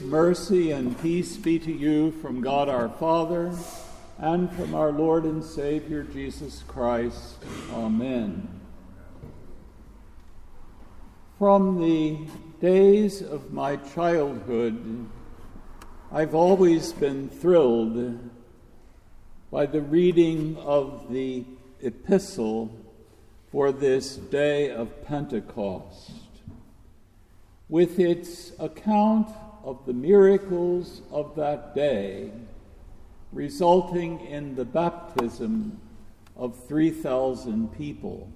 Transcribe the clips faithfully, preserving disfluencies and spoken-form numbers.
mercy, and peace be to you from God our Father and from our Lord and Savior Jesus Christ. Amen. From the days of my childhood, I've always been thrilled by the reading of the epistle for this day of Pentecost, with its account of the miracles of that day, resulting in the baptism of three thousand people.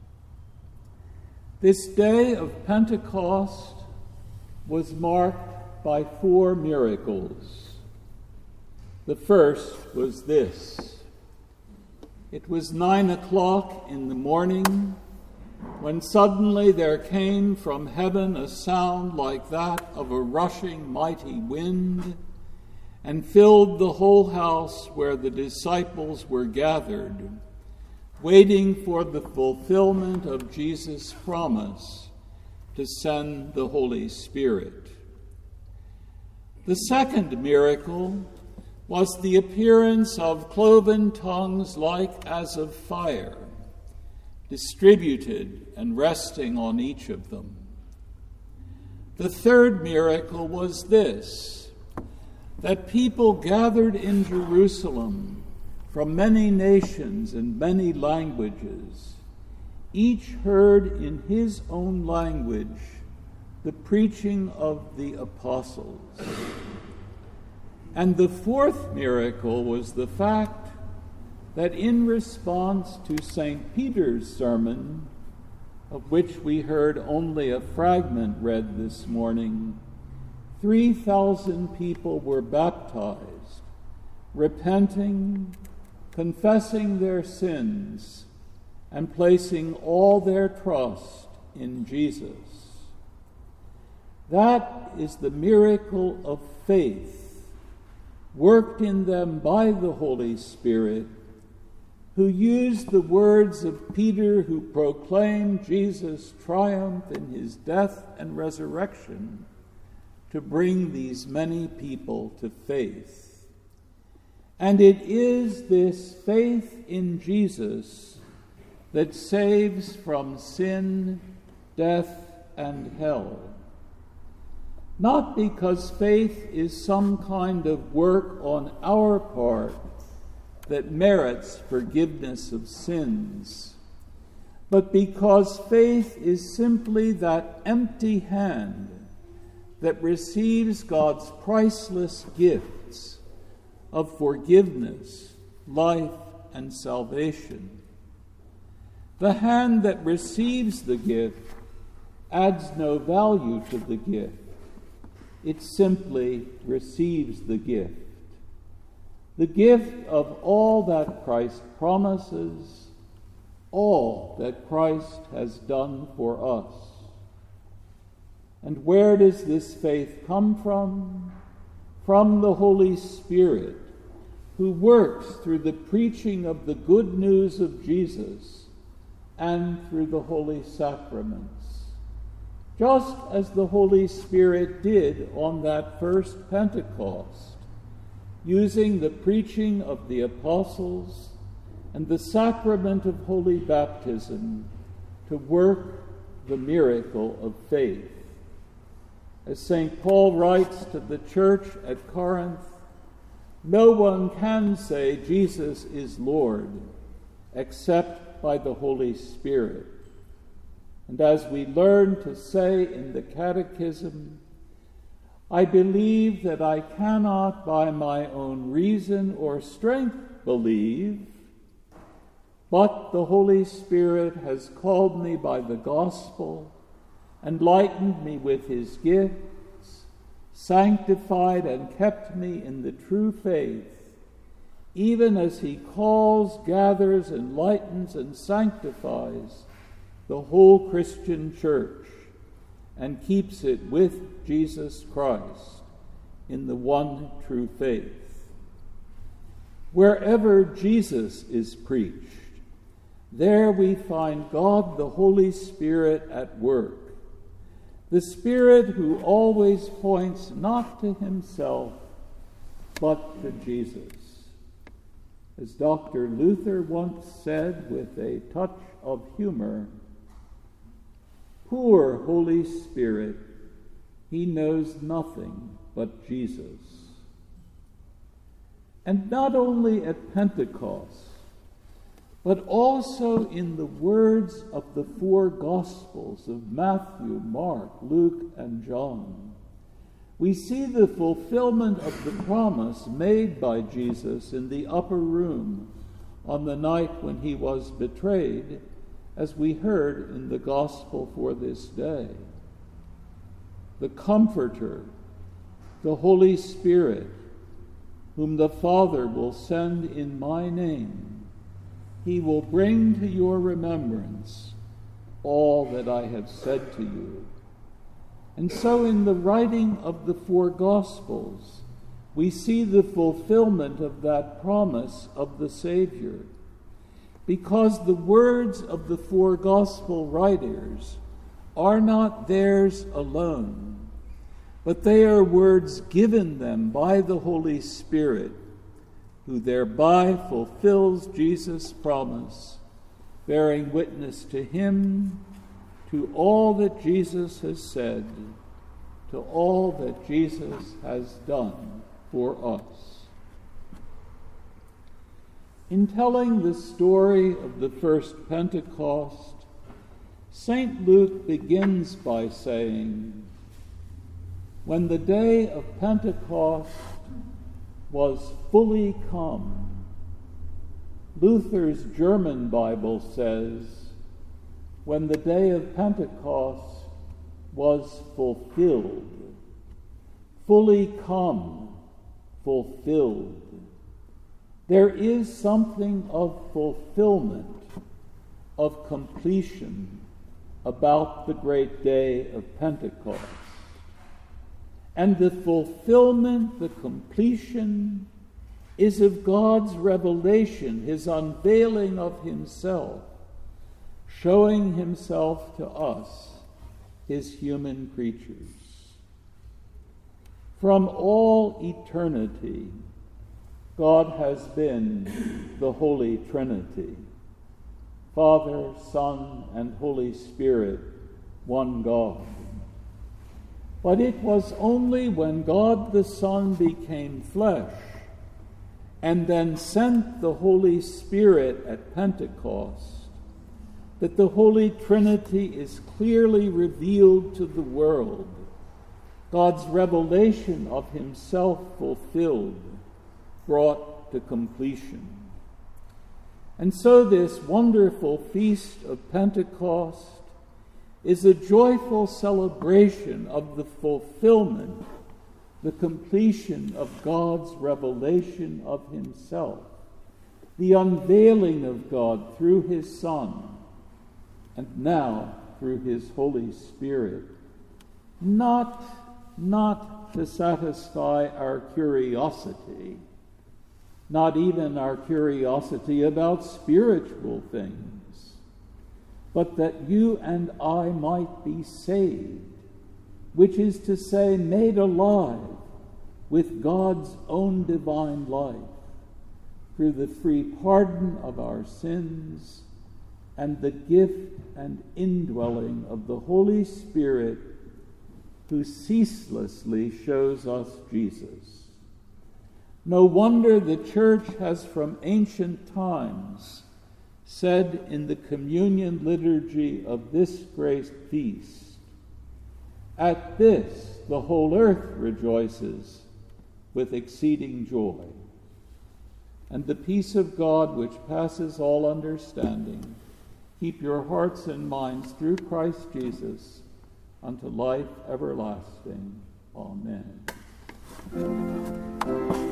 This day of Pentecost was marked by four miracles. The first was this. It was nine o'clock in the morning when suddenly there came from heaven a sound like that of a rushing mighty wind, and filled the whole house where the disciples were gathered, waiting for the fulfillment of Jesus' promise to send the Holy Spirit. The second miracle was the appearance of cloven tongues like as of fire, distributed and resting on each of them. The third miracle was this, that people gathered in Jerusalem from many nations and many languages, each heard in his own language the preaching of the apostles. And the fourth miracle was the fact that in response to Saint Peter's sermon, of which we heard only a fragment read this morning, three thousand people were baptized, repenting, confessing their sins, and placing all their trust in Jesus. That is the miracle of faith, worked in them by the Holy Spirit, who used the words of Peter, who proclaimed Jesus' triumph in his death and resurrection, to bring these many people to faith. And it is this faith in Jesus that saves from sin, death, and hell. Not because faith is some kind of work on our part that merits forgiveness of sins, but because faith is simply that empty hand that receives God's priceless gifts of forgiveness, life, and salvation. The hand that receives the gift adds no value to the gift. It simply receives the gift. The gift of all that Christ promises, all that Christ has done for us. And where does this faith come from? From the Holy Spirit, who works through the preaching of the good news of Jesus and through the holy sacraments. Just as the Holy Spirit did on that first Pentecost, using the preaching of the apostles and the sacrament of holy baptism to work the miracle of faith. As Saint Paul writes to the church at Corinth, no one can say Jesus is Lord except by the Holy Spirit. And as we learn to say in the Catechism, I believe that I cannot by my own reason or strength believe, but the Holy Spirit has called me by the gospel, enlightened me with his gifts, sanctified and kept me in the true faith, even as he calls, gathers, enlightens, and sanctifies the whole Christian church, and keeps it with Jesus Christ in the one true faith. Wherever Jesus is preached, there we find God the Holy Spirit at work, the Spirit who always points not to himself, but to Jesus. As Doctor Luther once said with a touch of humor, "Poor Holy Spirit, he knows nothing but Jesus." And not only at Pentecost, but also in the words of the four Gospels of Matthew, Mark, Luke, and John, we see the fulfillment of the promise made by Jesus in the upper room on the night when he was betrayed, as we heard in the Gospel for this day. The Comforter, the Holy Spirit, whom the Father will send in my name, he will bring to your remembrance all that I have said to you. And so in the writing of the four Gospels, we see the fulfillment of that promise of the Savior, because the words of the four Gospel writers are not theirs alone, but they are words given them by the Holy Spirit, who thereby fulfills Jesus' promise, bearing witness to him, to all that Jesus has said, to all that Jesus has done for us. In telling the story of the first Pentecost, Saint Luke begins by saying, "When the day of Pentecost was fully come," Luther's German Bible says, "when the day of Pentecost was fulfilled." Fully come, fulfilled. There is something of fulfillment, of completion about the great day of Pentecost. And the fulfillment, the completion, is of God's revelation, his unveiling of himself, showing himself to us, his human creatures. From all eternity, God has been the Holy Trinity, Father, Son, and Holy Spirit, one God. But it was only when God the Son became flesh and then sent the Holy Spirit at Pentecost that the Holy Trinity is clearly revealed to the world, God's revelation of himself fulfilled, brought to completion. And so this wonderful feast of Pentecost is a joyful celebration of the fulfillment, the completion of God's revelation of himself, the unveiling of God through his Son, and now through his Holy Spirit, not, not to satisfy our curiosity, not even our curiosity about spiritual things, but that you and I might be saved, which is to say, made alive with God's own divine life, through the free pardon of our sins and the gift and indwelling of the Holy Spirit, who ceaselessly shows us Jesus. No wonder the Church has from ancient times said in the communion liturgy of this great feast, "At this the whole earth rejoices with exceeding joy." And the peace of God, which passes all understanding, keep your hearts and minds through Christ Jesus unto life everlasting. Amen.